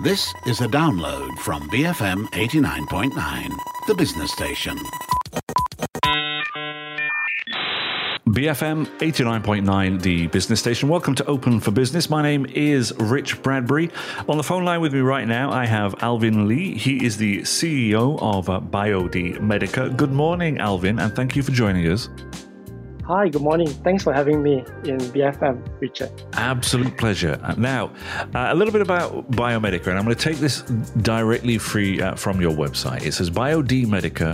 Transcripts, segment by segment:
This is a download from BFM 89.9, the business station. BFM 89.9, the business station. Welcome to Open for Business. My name is Rich Bradbury. On the phone line with me right now, I have Alvin Lee. He is the CEO of BioD Medica. Good morning, Alvin, and thank you for joining us. Hi, good morning. Thanks for having me in BFM, Richard. Absolute pleasure. Now, a little bit about Biomedica, and I'm going to take this directly from your website. It says BioD Medica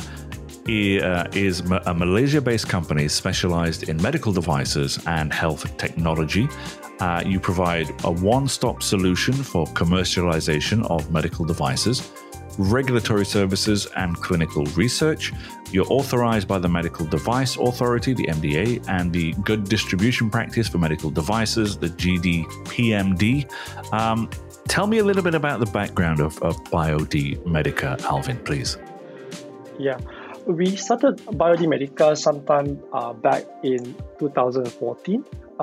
is a Malaysia-based company specialized in medical devices and health technology. You provide a one-stop solution for commercialization of medical devices, regulatory services, and clinical research. You're authorized by the Medical Device Authority, the MDA, and the Good Distribution Practice for Medical Devices, the GDPMD. Tell me a little bit about the background of BioD Medica, Alvin, please. Yeah, we started BioD Medica sometime back in 2014.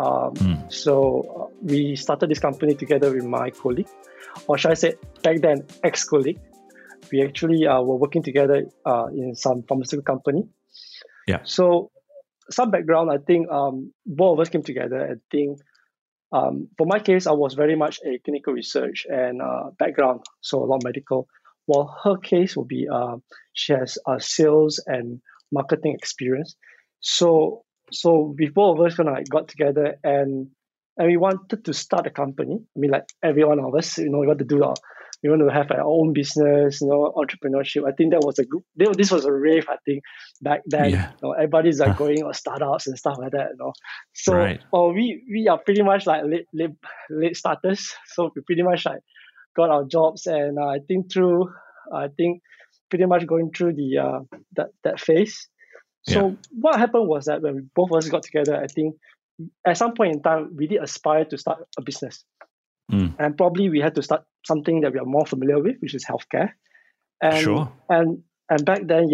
So we started this company together with my colleague, or should I say back then, ex-colleague. We actually were working together in some pharmaceutical company. Yeah. So some background, I think both of us came together. I think for my case, I was very much a clinical research and background, so a lot of medical. While her case will be she has sales and marketing experience. So we both of us kind of got together and we wanted to start a company. I mean, like every one of us, we want to do we want to have our own business, entrepreneurship. I think that was this was a rave, I think, back then. Yeah. Everybody's going on startups and stuff like that. So right. We are pretty much like late starters. So we pretty much like got our jobs, and I think pretty much going through the that phase. So what happened was that when both of us got together, I think at some point in time we did aspire to start a business. And probably we had to start something that we are more familiar with, which is healthcare. And sure. And back then,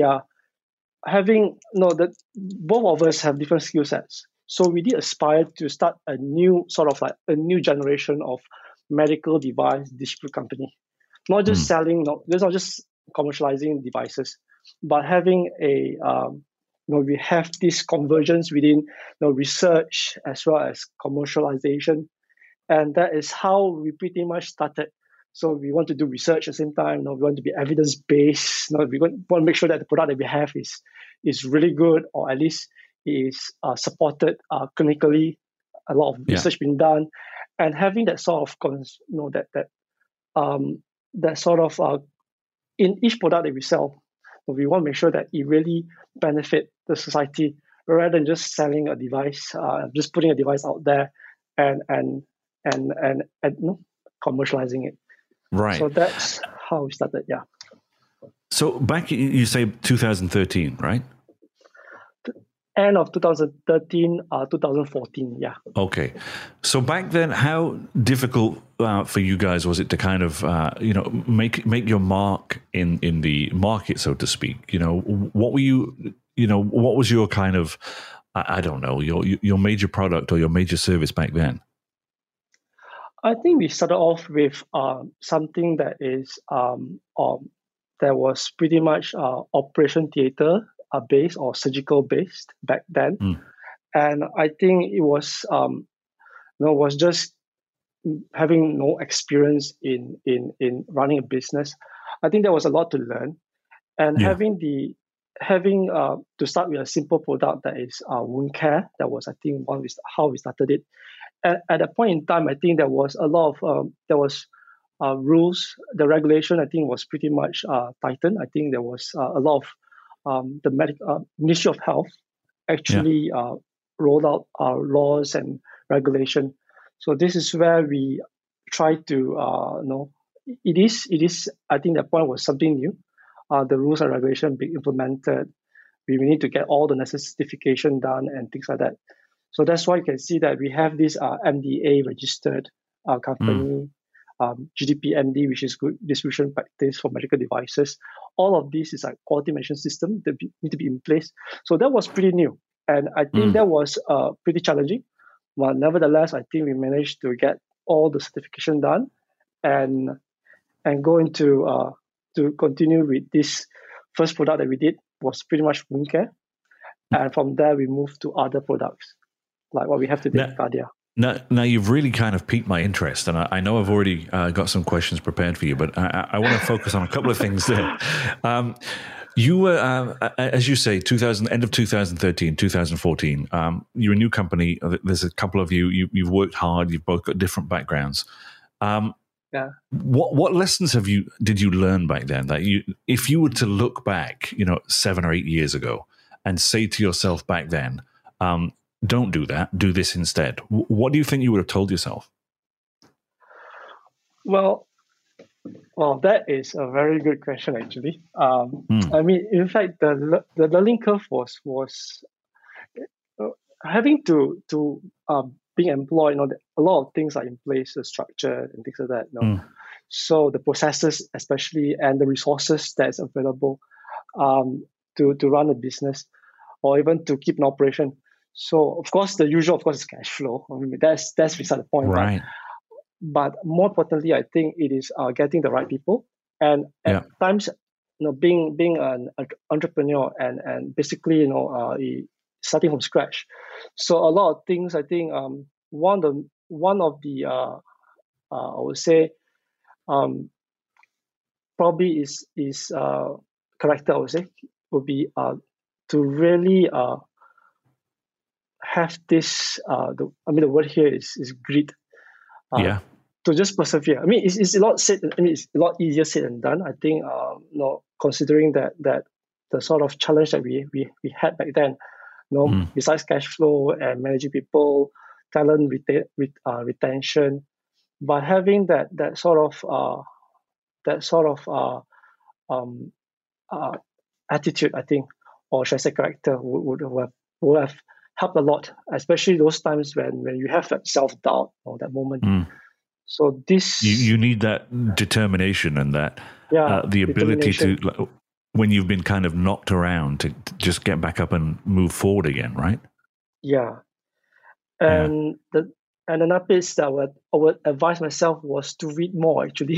both of us have different skill sets. So we did aspire to start a new generation of medical device distribution company. Not just selling, not just commercializing devices, but having we have this convergence within research as well as commercialization. And that is how we pretty much started. So we want to do research at the same time. We want to be evidence-based. We want to make sure that the product that we have is really good, or at least is supported clinically. A lot of research being done, and having that sort of in each product that we sell, we want to make sure that it really benefit the society rather than just selling a device, just putting a device out there and commercializing it. Right. So that's how we started. Yeah. So back, you say 2013, right? End of 2013, 2014. Yeah. Okay. So back then, how difficult for you guys was it to kind of make your mark in the market, so to speak? What were what was your kind of I don't know, your major product or your major service back then? I think we started off with something that is that was pretty much operation theater based or surgical based back then, and I think it was was just having no experience in running a business. I think there was a lot to learn, and having to start with a simple product that is wound care. That was, I think, how we started it. At that point in time, I think there was a lot of rules. The regulation, I think, was pretty much tightened. I think there was a lot of the Ministry of Health actually rolled out laws and regulation. So this is where we try to it is. I think that point was something new. The rules and regulation being implemented. We need to get all the necessary certification done and things like that. So that's why you can see that we have this MDA registered company, GDPMD, which is Good Distribution Practice for Medical Devices. All of this is a quality management system that need to be in place. So that was pretty new. And I think that was pretty challenging. But nevertheless, I think we managed to get all the certification done. And and go into to continue with this first product that we did was pretty much wound care, and from there we moved to other products like what we have today, Cardia. Now you've really kind of piqued my interest, and I know I've already got some questions prepared for you, but I want to focus on a couple of things there. You were, as you say, end of 2013, 2014. You're a new company. There's a couple of you. You've worked hard. You've both got different backgrounds. Yeah. What lessons did you learn back then? That if you were to look back, 7 or 8 years ago, and say to yourself back then, don't do that. Do this instead. What do you think you would have told yourself? Well, that is a very good question, actually. I mean, in fact, the learning curve was having to being employed. A lot of things are in place, the structure and things like that. So the processes, especially, and the resources that's available to run a business, or even to keep an operation. So, of course, the usual, is cash flow. I mean, that's beside the point. Right. But more importantly, I think it is getting the right people. And at times, being an entrepreneur and basically, starting from scratch. So a lot of things, I think, one of the I would say, probably is character. I would say would be to really have this. The word here is grit. To just persevere. I mean, it's a lot said. I mean, it's a lot easier said than done. I think, considering that the sort of challenge that we had back then, besides cash flow and managing people, talent retention, but having that sort of attitude, I think, or should I say character, would have helped a lot, especially those times when you have that self-doubt or that moment. So this you need that determination and that the ability to, when you've been kind of knocked around, to just get back up and move forward again, right? Yeah. And another piece that I would advise myself was to read more, actually.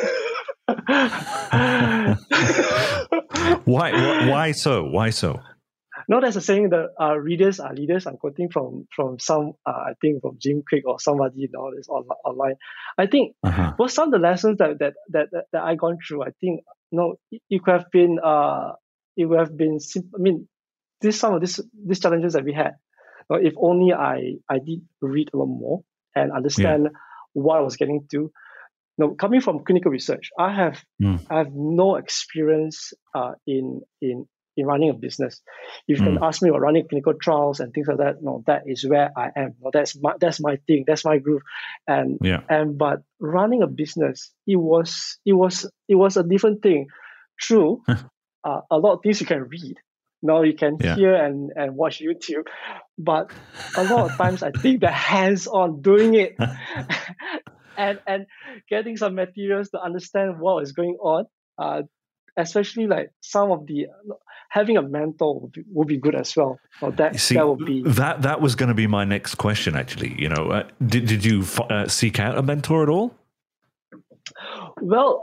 Why so? No, that's a saying that readers are leaders. I'm quoting from some, I think from Jim Quick or somebody this online. I think for some of the lessons that I gone through, I think it could have been simple. I mean, some of these challenges that we had. If only I did read a lot more and understand what I was getting to. Coming from clinical research, I have no experience in running a business. If you can ask me about running clinical trials and things like that, that is where I am. That's my thing. That's my groove. But running a business, it was a different thing. True, a lot of things you can read. You can hear and watch YouTube, but a lot of times I think the hands-on doing it and getting some materials to understand what is going on, especially like some of the having a mentor would be good as well. That would be that was going to be my next question. Actually, did you seek out a mentor at all? Well,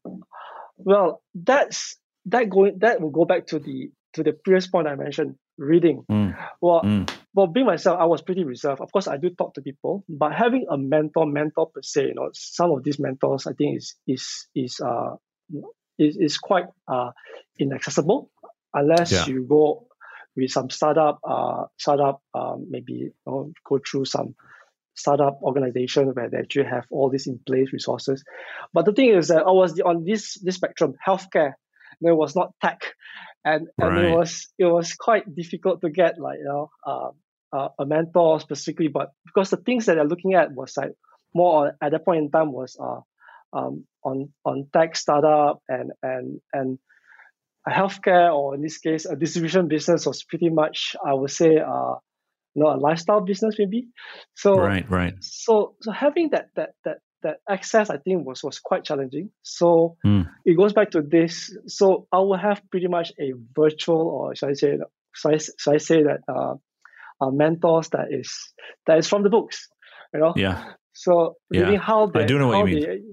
that will go back to the previous point I mentioned, reading. Well, being myself, I was pretty reserved. Of course, I do talk to people, but having a mentor per se, some of these mentors, I think is quite inaccessible unless you go with some startup, maybe go through some startup organization where they actually have all this in place, resources. But the thing is that I was on this spectrum, healthcare. It was not tech, and it was quite difficult to get a mentor specifically. But because the things that they're looking at was like more at that point in time was on tech startup and a healthcare, or in this case a distribution business, was pretty much, I would say, a lifestyle business maybe. So right. So having that access, I think, was quite challenging. So it goes back to this. So I will have pretty much a virtual, or should I say that mentors that is from the books, Yeah. So reading how they, I do know what you mean.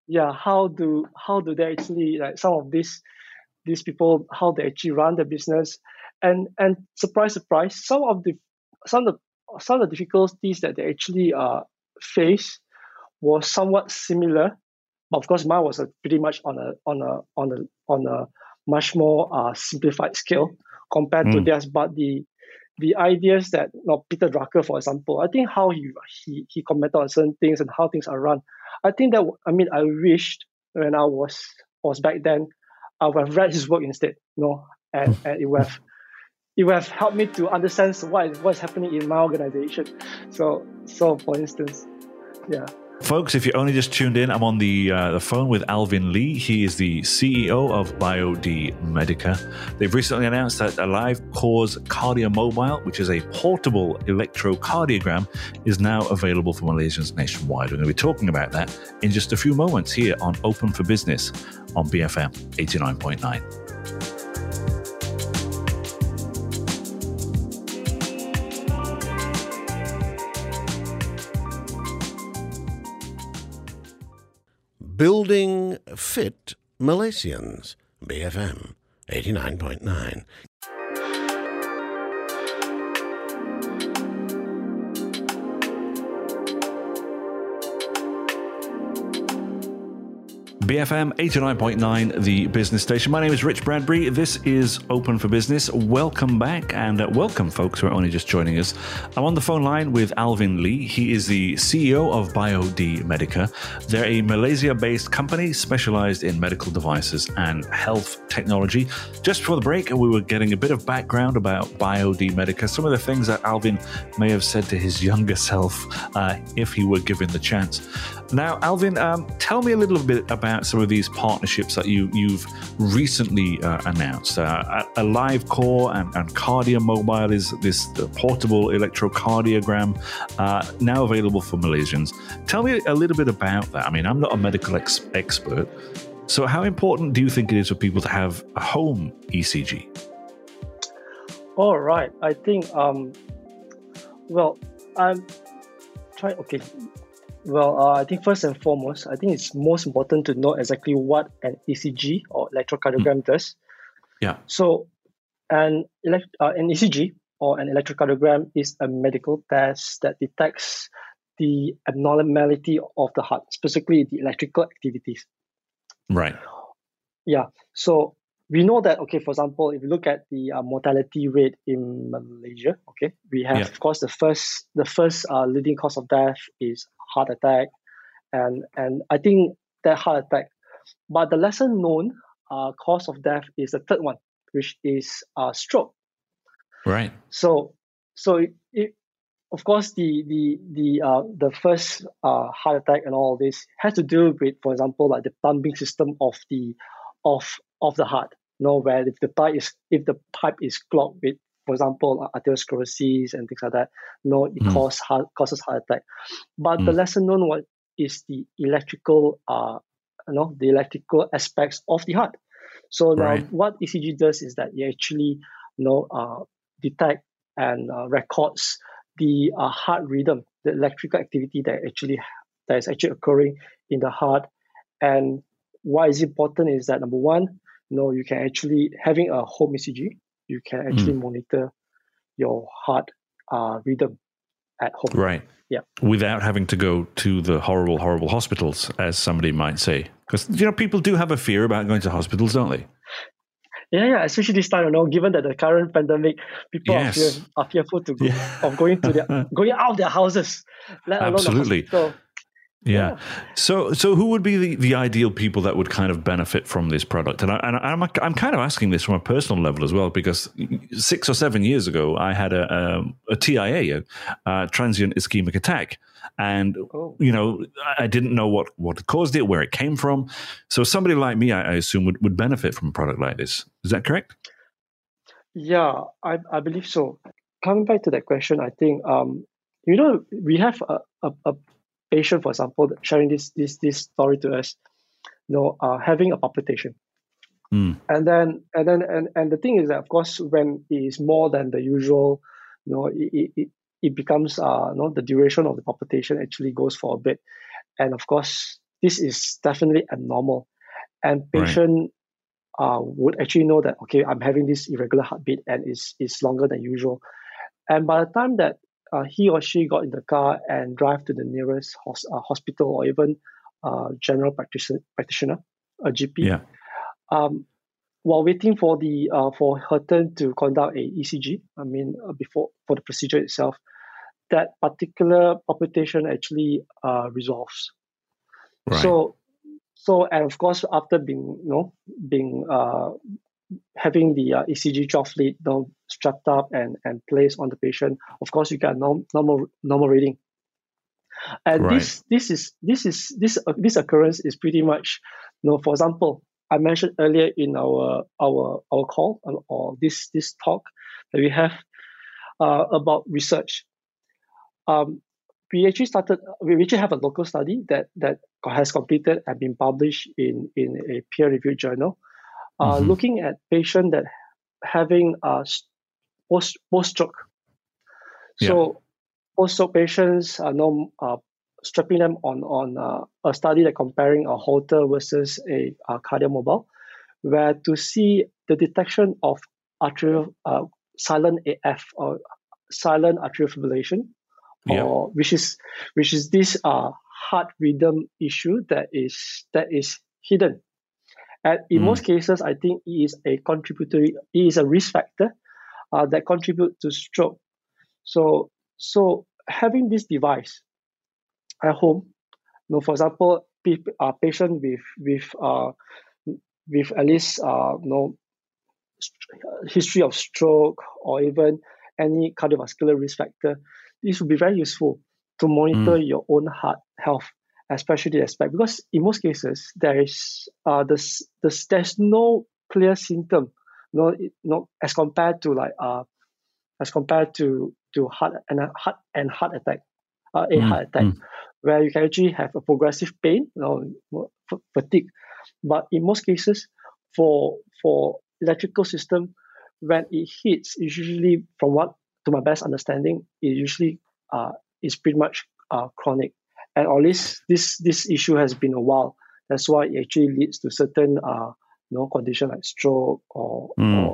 how do they actually, like, some of these people, how they actually run their business, and surprise, some of the difficulties that they actually face was somewhat similar, but of course mine was pretty much on a much more simplified scale compared to theirs. But the ideas that, Peter Drucker, for example, I think how he commented on certain things and how things are run. I think that, I wished when I was back then, I would have read his work instead, and it would have helped me to understand what's happening in my organization. So for instance, yeah. Folks, if you only just tuned in, I'm on the phone with Alvin Lee. He is the CEO of BioD Medica. They've recently announced that AliveCore's KardioMobile, which is a portable electrocardiogram, is now available for Malaysians nationwide. We're going to be talking about that in just a few moments here on Open for Business on BFM 89.9. Building Fit Malaysians, BFM 89.9. BFM 89.9, the business station. My name is Rich Bradbury. This is Open for Business. Welcome back, and welcome, folks who are only just joining us. I'm on the phone line with Alvin Lee. He is the CEO of BioD Medica. They're a Malaysia-based company specialized in medical devices and health technology. Just before the break, we were getting a bit of background about BioD Medica, some of the things that Alvin may have said to his younger self if he were given the chance. Now, Alvin, tell me a little bit about some of these partnerships that you've recently announced. AliveCore and KardioMobile is this portable electrocardiogram now available for Malaysians. Tell me a little bit about that. I mean, I'm not a medical expert, so how important do you think it is for people to have a home ECG? All right. I think, I think first and foremost, I think it's most important to know exactly what an ECG or electrocardiogram does. Yeah. So an ECG or an electrocardiogram is a medical test that detects the abnormality of the heart, specifically the electrical activities. Right. Yeah. So we know that, okay, for example, if you look at the mortality rate in Malaysia, okay, we have, of course, the first leading cause of death is heart attack, and I think that heart attack, but the lesser known cause of death is the third one, which is stroke. Right. So it, of course, the first heart attack and all this has to do with, for example, like the pumping system of the heart. Where if the pipe is clogged with, for example, arteriosclerosis and things like that, it causes heart attack. But the lesser known one is the electrical, the electrical aspects of the heart. So now, what ECG does is that it actually, detect and records the heart rhythm, the electrical activity that is actually occurring in the heart. And why is important is that, number one, you can actually, having a home ECG, you can actually monitor your heart rhythm at home. Right. Yeah. Without having to go to the horrible, horrible hospitals, as somebody might say. Because, people do have a fear about going to hospitals, don't they? Yeah, especially this time, given that the current pandemic, people are fearful of going out of their houses, let alone the hospital. Yeah. So who would be the ideal people that would kind of benefit from this product? And I'm kind of asking this from a personal level as well, because 6 or 7 years ago, I had a TIA, a transient ischemic attack. And, I didn't know what caused it, where it came from. So somebody like me, I assume, would benefit from a product like this. Is that correct? Yeah, I believe so. Coming back to that question, I think, we have a patient, for example, sharing this story to us, having a palpitation, and the thing is that, of course, when it is more than the usual, it becomes the duration of the palpitation actually goes for a bit, and of course this is definitely abnormal, and patient would actually know that, okay, I'm having this irregular heartbeat and it's longer than usual. And by the time that he or she got in the car and drive to the nearest hospital or even general practitioner, a GP, while waiting for for her turn to conduct a ECG, before for the procedure itself, that particular palpitation actually resolves. Right. So and of course after having the ECG 12 lead strapped up and placed on the patient, of course you get normal reading. And right. this occurrence is pretty much, for example, I mentioned earlier in our call or this talk that we have about research. We actually have a local study that has completed and been published in a peer-reviewed journal, looking at patients that having post-stroke. So post-stroke patients are strapping them on a study that comparing a Holter versus a cardiomobile, where to see the detection of atrial silent AF or silent atrial fibrillation, or which is this heart rhythm issue that is hidden. And in most cases, I think it is a risk factor that contribute to stroke. So having this device at home, for example, patient with at least history of stroke or even any cardiovascular risk factor, this would be very useful to monitor your own heart health, especially the aspect, because in most cases there's no clear symptom, as compared to heart attack, where you can actually have a progressive pain, fatigue. But in most cases, for electrical system, when it hits, usually, to my best understanding, it usually is pretty much chronic, and at least this issue has been a while. That's why it actually leads to certain condition like stroke or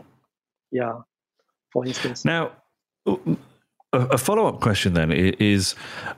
for instance. Now, a follow-up question then is,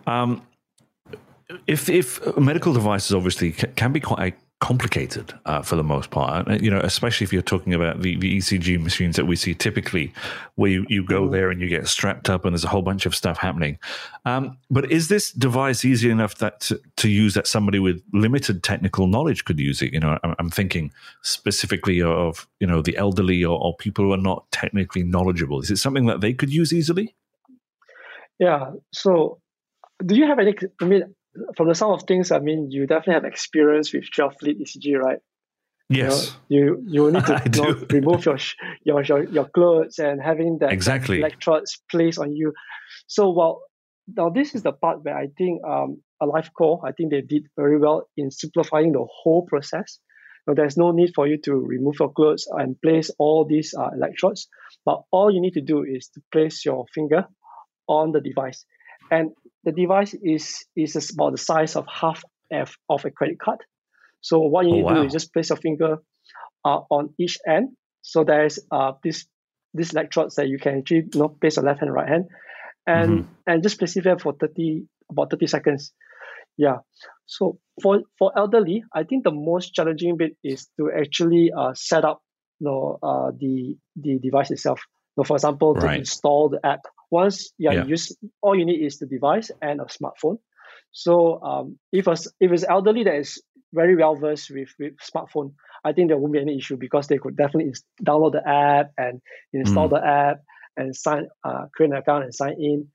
if medical devices obviously can be quite complicated for the most part, especially if you're talking about the ECG machines that we see typically, where you go there and you get strapped up and there's a whole bunch of stuff happening. But is this device easy enough to use that somebody with limited technical knowledge could use it? I'm thinking specifically of the elderly or people who are not technically knowledgeable. Is it something that they could use easily? Yeah. So, do you have any? From the sound of things, you definitely have experience with 12-lead ECG, right? Yes. You need to remove your clothes and having that electrodes placed on you. So, now this is the part where I think AliveCor, I think they did very well in simplifying the whole process. Now, there's no need for you to remove your clothes and place all these electrodes, but all you need to do is to place your finger on the device. And the device is about the size of half of a credit card. So what you need to do is just place your finger on each end. So there's this electrodes that you can actually place your left hand, right hand, and just place it there for about 30 seconds. Yeah. So for elderly, I think the most challenging bit is to actually set up the device itself. For example, to install the app. Once you use, all you need is the device and a smartphone. So if it's elderly that is very well versed with smartphone, I think there won't be any issue, because they could definitely download the app and install the app and create an account and sign in,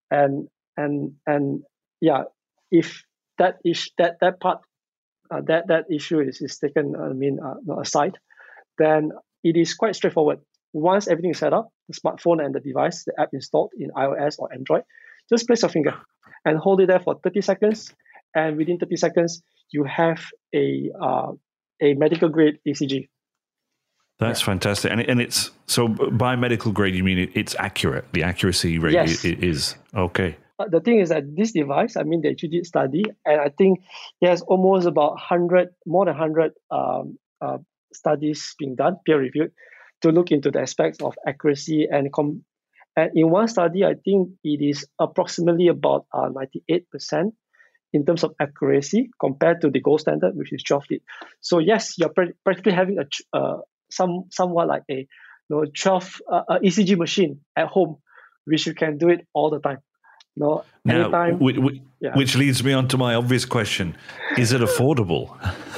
and if that part that issue is taken aside, then it is quite straightforward. Once everything is set up, the smartphone and the device, the app installed in iOS or Android, just place your finger and hold it there for 30 seconds. And within 30 seconds, you have a medical grade ECG. That's fantastic. And it's, so by medical grade, you mean it's accurate? The accuracy rate is okay. the thing is that this device, I mean, they actually did study, and I think there's almost about more than 100 studies being done, peer-reviewed, to look into the aspects of accuracy and in one study, I think it is approximately about 98% in terms of accuracy compared to the gold standard, which is 12 lead. So yes, you're practically having somewhat like a 12 ECG machine at home, which you can do it all the time. Anytime. Which leads me on to my obvious question: is it affordable?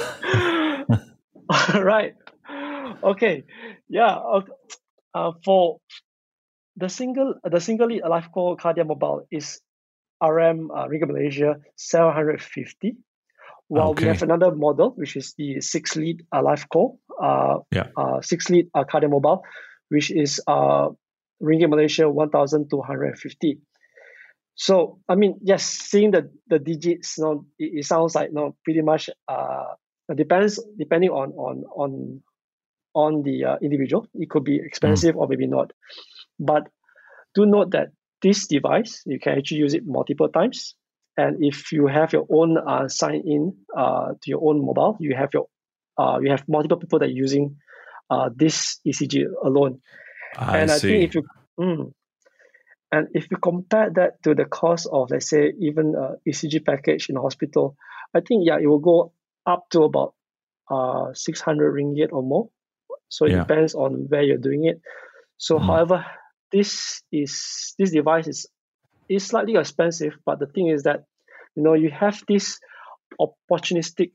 Right. Okay. Yeah. For the single lead AliveCore Cardia Mobile is RM Ringgit Malaysia 750. While we have another model, which is the 6 lead AliveCore, 6 lead Cardia Mobile, which is Ringgit Malaysia 1,250. So I mean, yes, seeing the digits, it sounds like pretty much depending on the individual, it could be expensive or maybe not. But do note that this device, you can actually use it multiple times. And if you have your own sign in to your own mobile, you have multiple people that are using this ECG alone. I see. think if you compare that to the cost of, let's say, even ECG package in a hospital, I think it will go up to about 600 ringgit or more. So it depends on where you're doing it. So, however, this device is slightly expensive, but the thing is that you have this opportunistic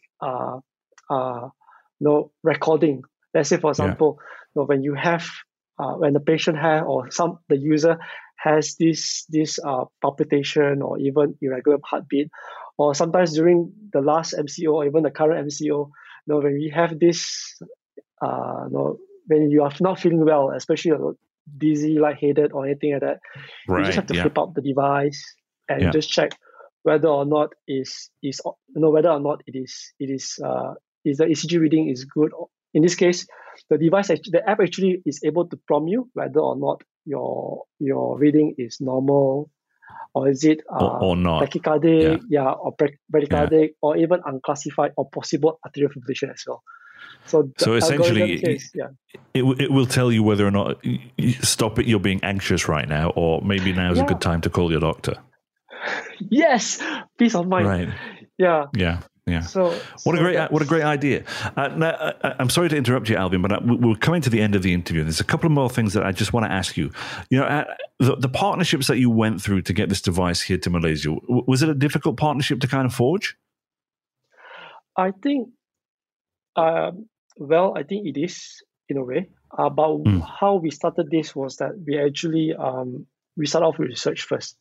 recording. Let's say, for example, when you have when the patient the user has this palpitation or even irregular heartbeat, or sometimes during the last MCO or even the current MCO, when we have this when you are not feeling well, especially dizzy, lightheaded, or anything like that, you just have to flip out the device and just check whether or not the ECG reading is good. In this case, the app actually is able to prompt you whether or not your reading is normal, or is it or not tachycardic, or bradycardic, or even unclassified or possible arterial fibrillation as well. So essentially, it will tell you whether or not stop it. You're being anxious right now, or maybe now is a good time to call your doctor. Yes, peace of mind. Right. Yeah. So what a great idea. Now, I'm sorry to interrupt you, Alvin, but we're coming to the end of the interview. There's a couple of more things that I just want to ask you. The partnerships that you went through to get this device here to Malaysia, was it a difficult partnership to kind of forge? I think, I think it is in a way. But how we started this was that we actually we started off with research first.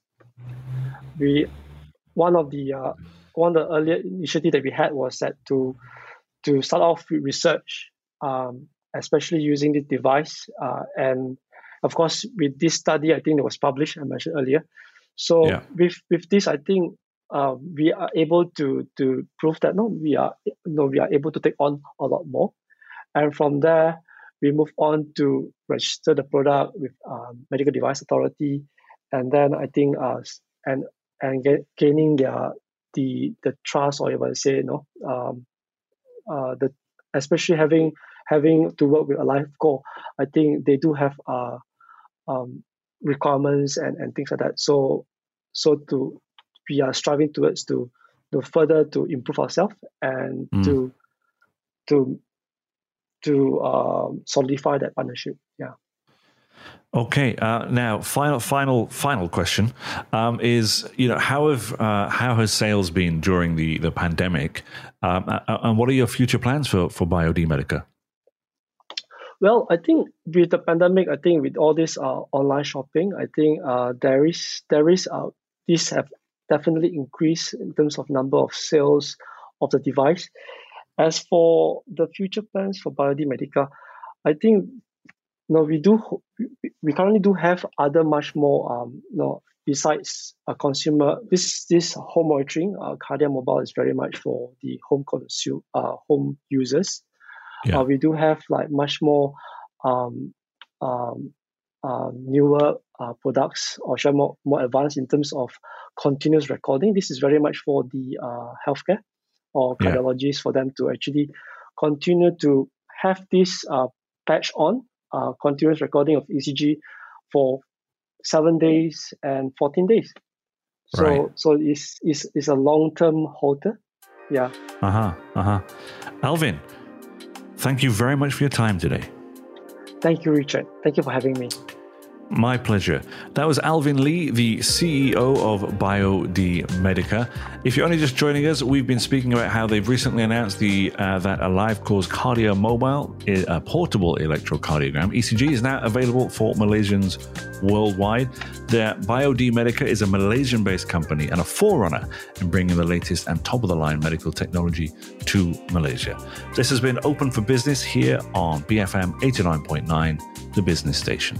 One of the earlier initiatives that we had was that to start off with research, especially using this device, and of course with this study, I think it was published, I mentioned earlier. So with this, I think we are able to prove that we are able to take on a lot more, and from there we move on to register the product with Medical Device Authority, and then I think gaining the trust, or you might say, especially having to work with AliveCore, I think they do have requirements and things like that. So we are striving towards to further to improve ourselves and to solidify that partnership. Yeah. Okay. Now, final question is, how has sales been during the pandemic, and what are your future plans for BioD Medica? Well, I think with the pandemic, I think with all this online shopping, I think these have definitely increased in terms of number of sales of the device. As for the future plans for BioD Medica, I think we currently do have other much more besides a consumer. This home monitoring Cardia Mobile is very much for the home users. We do have like much more newer products, or more advanced in terms of continuous recording. This is very much for the healthcare or cardiologists for them to actually continue to have this patch on, continuous recording of ECG for 7 days and 14 days. So it's a long-term holder. Yeah. Alvin, thank you very much for your time today. Thank you, Richard. Thank you for having me. My pleasure. That was Alvin Lee, the CEO of BioD Medica. If you're only just joining us, we've been speaking about how they've recently announced that AliveCore's Cardio Mobile, a portable electrocardiogram ECG, is now available for Malaysians worldwide. The BioD Medica is a Malaysian-based company and a forerunner in bringing the latest and top-of-the-line medical technology to Malaysia. This has been Open for Business here on BFM 89.9, the business station.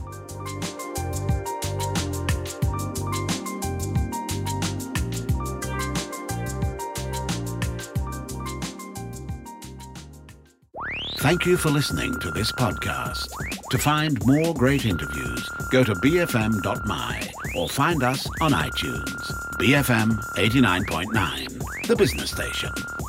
Thank you for listening to this podcast. To find more great interviews, go to bfm.my or find us on iTunes. BFM 89.9, the business station.